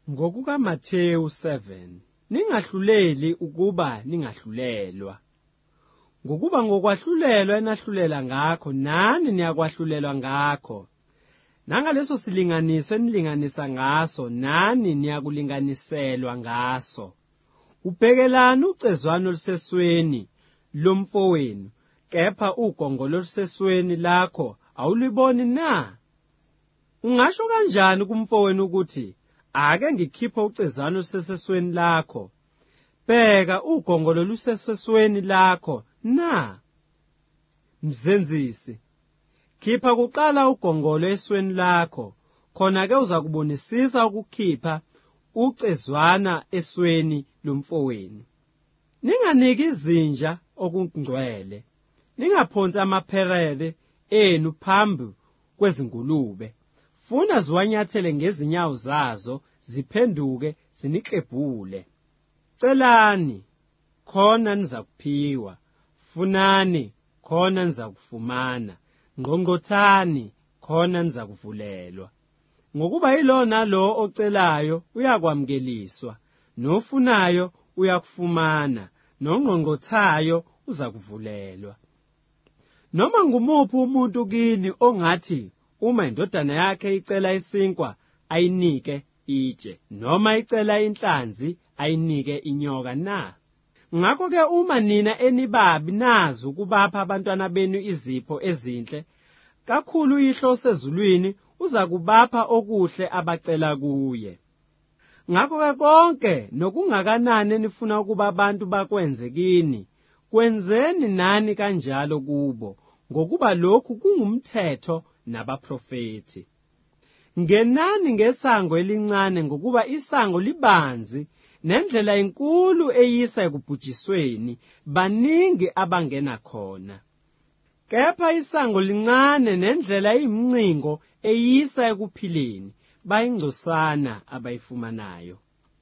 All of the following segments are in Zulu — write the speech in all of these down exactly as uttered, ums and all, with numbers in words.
NgokukaMathewu seven, ningahluleli ukuba ningahlulelwa. Ngokuba ngokwahlulelwa enahlulela ngakho, nani niyakwahlulelwa ngakho. Nangaleso silinganiso enilinganisa ngaso, nani niyakulinganiselwa ngaso. Ubhekelani ucezwana olusesweni lomfowenu, kepha ugongolo olusesweni lakho awuliboni na? Ungasho kanjani kumfowenu ukuthi, ake ngikhiphe ucezwana olusesweni lakho, bheka ugongolo olusesweni lakho na? Mzenzisi, khipha kuqala ugongolo esweni lakho, khona-ke uzakubonisisa ukukhipha ucezwana esweni lomfowenu. Ninganiki izinja okungcwele, ningaphonsi amapherere enu phambi kwezingulube, funa ziwanyathele ngezinyawo zazo, ziphenduke ziniklebhule. Celani, khona nizakuphiwa; funani, khona nizakufumana; ngqongqothani, khona nizakuvulelwa. Ngokuba yilo nalo ocelayo uyakwamukeliswa, nofunayo uyakufumana, nongqongqothayo uzakuvulelwa. Noma ngumuphi umuntu kini ongathi uma indodana yakhe icela isinkwa ayinike itshe, noma icela inhlanzi ayinike inyoka na? Ngakho-ke uma nina enibabi nazi ukubapha abantwana benu izipho ezinhle, kakhulu uYihlo osezulwini uza kubapha okuhle abacela kuye. Ngakho-ke konke nokungakanani enifuna ukuba abantu bakwenze kini, kwenzeni nani kanjalo kubo, ngokuba lokhu kungumthetho nabaprofethi. Ngenani ngesango elincane, ngokuba isango libanzi nendlela enkulu eyisa ekubhujisweni, baningi abangena khona. Kepha isango lincane nendlela eyimncingo eyisa ekuphileni, bayingcosana abayifumanayo.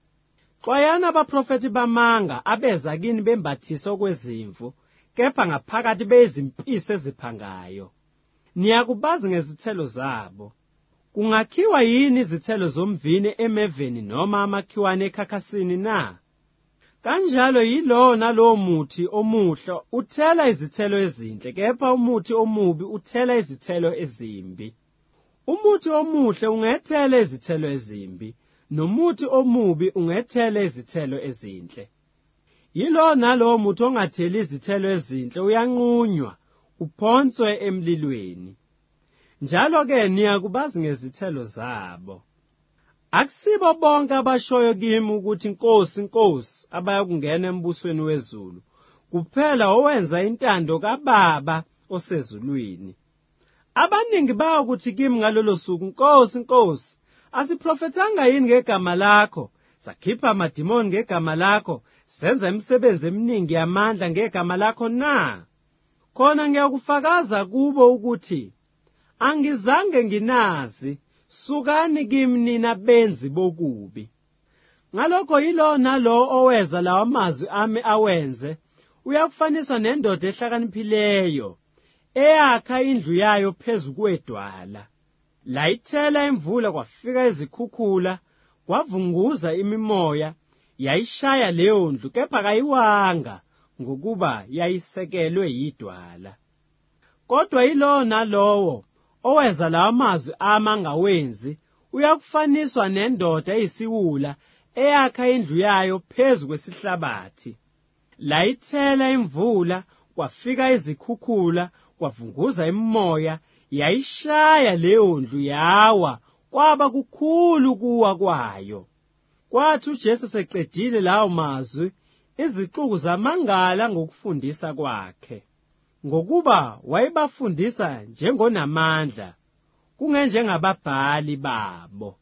Xwayana abaprofethi bamanga abeza kini bembathise okwezimvu, kepha ngaphakathi beyizimpisi eziphangayo. Niyakubazi ngezithelo zabo. Kungakhiwa yini izithelo zomvini emeveni noma amakhiwane ekhakhasini na? Kanjalo yilowo nalowo muthi omuhle uthela izithelo ezinhle, kepha umuthi omubi uthela izithelo ezimbi. Umuthi omuhle ungethela izithelo ezimbi, nomuthi omubi ungethela izithelo ezinhle. Yilowo nalowo muthi ongatheli izithelo ezinhle uyanqunywa, uphonswe emlilweni. Njalo-ke niyakubazi ngezithelo zabo. Akusibo bonke abashoyo kimi ukuthi Nkosi, Nkosi, abayakungena embusweni wezulu, kuphela owenza intando kaBaba osezulwini. Abaningi bayokuthi kimi ngalolo suku, Nkosi, Nkosi, asiprofethanga yini ngegama lakho, sakhipha amadimoni ngegama lakho, senza imisebenzi eminingi yamandla ngegama lakho na? Khona ngiyakufakaza kubo ukuthi angizange nginazi. Sukani kimi nina benzi bokubi. Ngalokho yilo nalo oweza lawa mazwi ami awenze, uyakufanisa nendoda ehlakaniphileyo, eyakha indlu yayo phezu kwedwala. Layithela imvula, kwafika izikhukhula, kwavunguza imimoya, yayishaya leyo ndlu, kepha kayiwanga, ngokuba yayisekelwe yidwala. Kodwa yilo nalowo oweza lawa mazwi ami angawenzi, uyakufaniswa nendoda eyisiwula eyakha indlu yayo phezu kwesihlabathi. Layithela imvula, kwafika izikhukhula, kwavunguza imimoya, yayishaya leyo ndlu yawa, kwaba kukhulu kuwa kwayo. Kwathi uJesu seqedile lawo mazwi, izixuku zamangala ngokufundisa kwakhe, ngokuba wayebafundisa njengonamandla, kungenjengababhali babo.